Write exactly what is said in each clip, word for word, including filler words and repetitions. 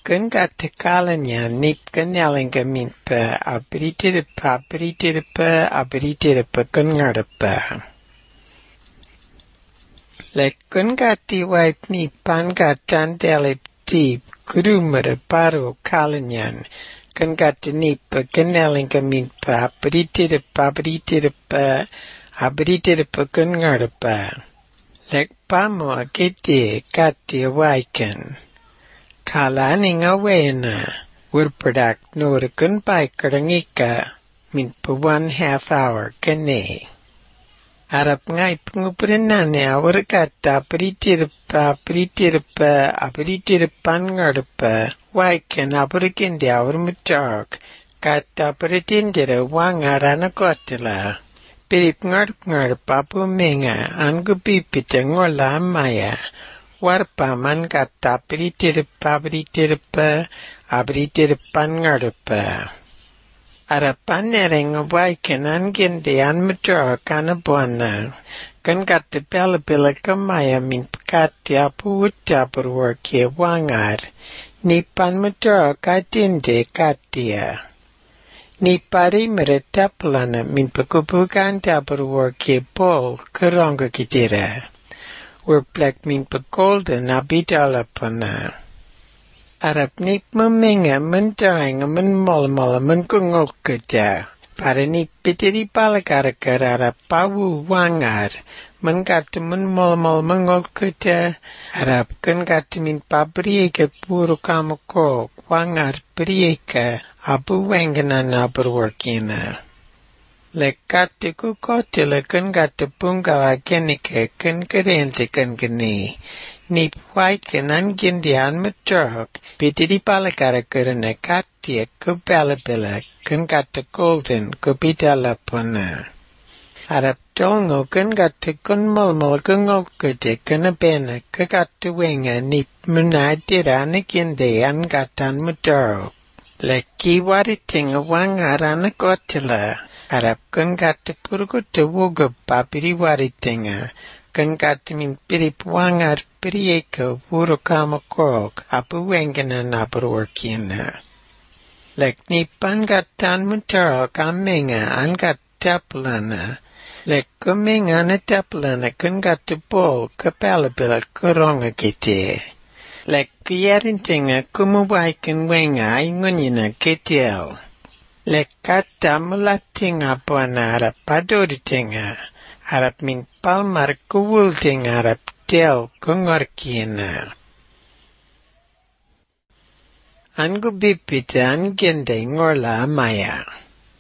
Kungatte kalanja nip kanyalinga minpa abritirpa abritirpa abritirpa kungarpa. Le kungati wipe ni pangatan delip deep kurumara paru kalanyan. Kungatte nipa kanyalinga minpa abritirpa abritirpa abritirpa kungarpa. Le pamo akiti kati waiken. Kalaning awena, wurpadak norikun baikarangika, min pa one half hour kane. Arap ngay punguprinane awurkata aperitirpa aperitirpa aperitirpan ngarpa, waiken aburikindi awurmutark, kata aperitindira wangarana kotila. Pirip ngarp ngarpa pumenga, angupipita ngola maya. Warpa man kata abritirpa abritirpa abritirpan ngarpa. Arapan nereng waiken angindi anmatur kanabwana. Kan kata pela pela kamaya min kati apu utapur worki wangar. Nipan matur katinde katia. Nipari meretapulana min pakupukan tapur worki pol keranga kitira. Were black min pa golden abidala pana. Arap nip mamenga mendainga men molmala men kungol kata. Para nip pitiri palakarakar arap pawu wangar. Men kata men molmal mengol kata. Arap kan kata min pabrieka puru kamukok. Wangar brieka abu wenganan aburworkina. Le kate ku kote le kan kate pungawa kenike kan kerente kan geni. Nip waiken angindi anmaturk, pitiri palakara karana kate ku balabila kan kate golden ku bidala puna. Arap dolngo kan kate kun molmol kungol kute kana bena ka kate wenga nip munadira anagindi an katan maturk. Le kiwari tinga wangarana kotila. Arap kan kata purguta woga papiri waritinga, kan kata min pirip wangar pirieka wuro kama korok, apu wengana nabarworkina. Lek nipan katan mutarok amenga an katapulana, lek kumenga na tapulana kan kata bol kapalabila koronga kite. Lek kiyarintinga kumuwaikan wenga ingunyina kitiel. Le kata mulatinga buana arap padoritinga, arap min palmar kuwultinga arap del kungorkina. Angu bipita angende ngorla amaya.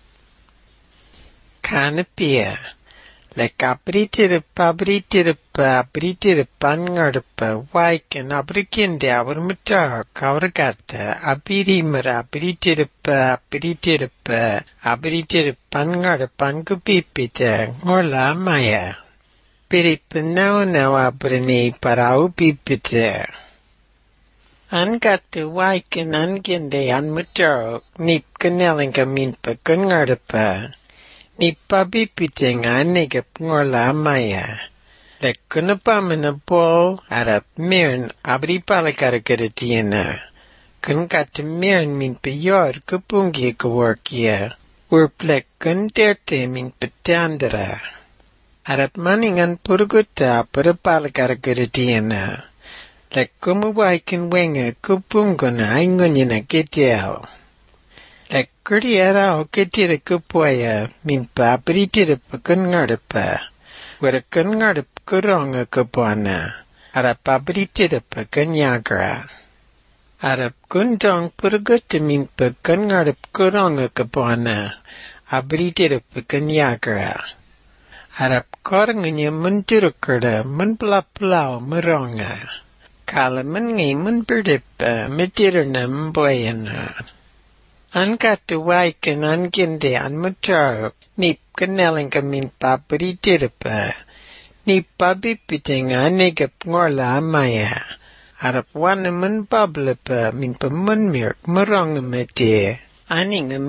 Kanapia. Le kapritirpa abritirpa abritirpa ngarpa waiken abrikinde awurmutar kaurgata abirimara abritirpa abritirpa abritirpa ngarpa ngupipita ngorla maya. Piripa nao nao abrini parau pipita. Angata waiken angende anmutar nip kanalinga minpa kungarpa. Ni pabipitinga nigap ngorla maya. Le kunapamana bol arap mirin abri palakarakaratiana. Kun kata mirin min payor kupungi kaworkia. Ur plek kun derte min patandara. Arap maningan purguta para palakarakaratiana. Le kumuwaikin wenga kupunguna ingonyina kitiao. Le kuriera o kitira kupuaya min pa abritirpa kungarpa. Wera kungarpa kuronga kupuana. Arap abritirpa kunyagra. Arap kundong purguta min pa kungarpa kuronga kupuana. Abritirpa kunyagra. Arap koranganya munturukura munplaplau muronga. Kala mungi munberdipa mitirna mboyana. Angata waiken anginde anmutarok, nip kanalinga min paparitirpa, nip pabipitinga anigap ngorla amaya, arap wana mun bablapa min pamunmirk muranga mati, aninga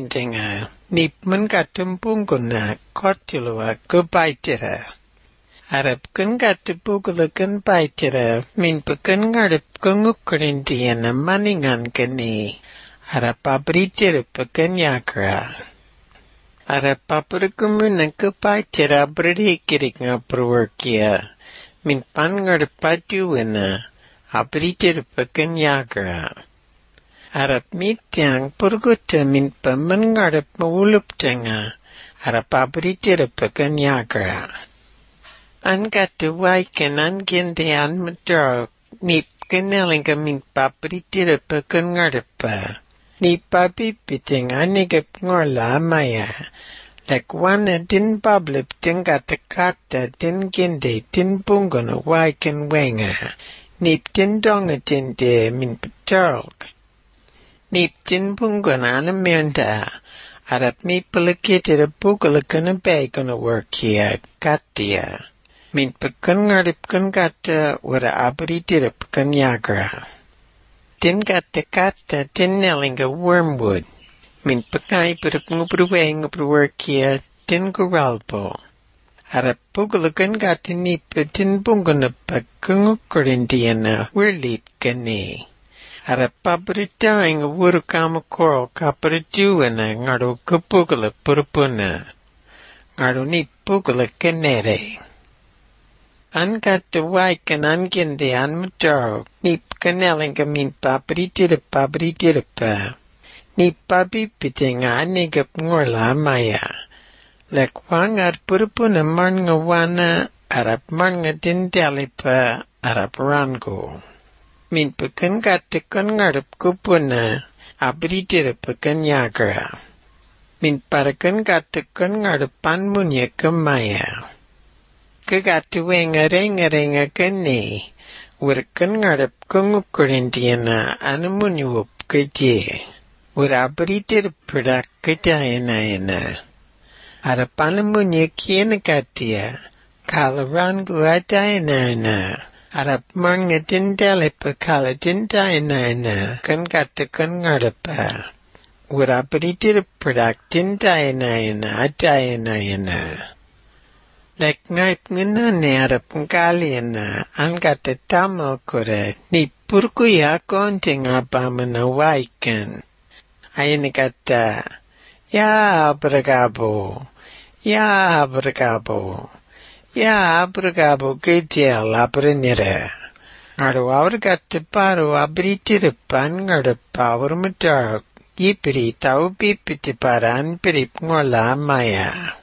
miyarintinga, nip mun katumpunguna kotulua kubaitira. Arab kun gatu pugulukan paitira min pukun ngarap kungukurindiana maningan kani. Arab pabritir pukun yakra. Arab paprikumun ku paitira berdikirik ngapurworkia. Min pan ngarap paduana. Abritir pukun yakra. Arab mityang purguta min paman ngarap mauluptanga. Arab pabritir pukun yakra. Angatu waiken angende anmadrag nip kenelinga min papritira pukun ngarapa. Nip papipiting anigap ngorla maya. Lekwana din bablip tingata kata din ginde din bungono waiken wenga. Nip din donga dinde min patarg. Nip din bungona anamirnda. Arap mi palakitira bugalakana bagana workia katia. Min pukun ngarip kun gata wara abritir pukun yagra. Din gata kata din nelinga wormwood. Min pukai perap ngubruwe ngubruwerkia din guralbo. Arap pugulakan gata nipa din bungana pakungukurindiana wirlit gani. Arap pabritaring wurukama koral kaparaduana ngaro kupugala purpuna. Ngaro ni pugala kanere. Angatu waiken angende anmadrag nip kanelinga min papritira papritira pa. Nip papipiting anigap ngorla maya. Lekwangar purpuna marnga wana arap marnga dindalipa arap rango. Min pukun gatikun ngarap kupuna abritira pukun yagra. Min parakun gatikun ngarapan munya kamaya. Kagatu wenga renga renga kani. Wurkan ngarap kungukurindiana anamunyup kaje. Wurabritir produk kadayana yana. Arapanamunya kiana katia. Kalarangu adayana na. Arap marnga dindalipa kala dindayana na. Kan gata kan ngarapa. Wurabritir produk dindayana yana adayana yana. Lek ngaip ngana ne arap ngaliana angkata tamal kore ni purkuya konting abamana waiken. Ayana kata, ya bergabo, ya bergabo, ya bergabo gejel abrenira. Ngaru awar kata paru abritir pan ngaru power madark. Yipiri tau pipiti paran pirip ngola maya.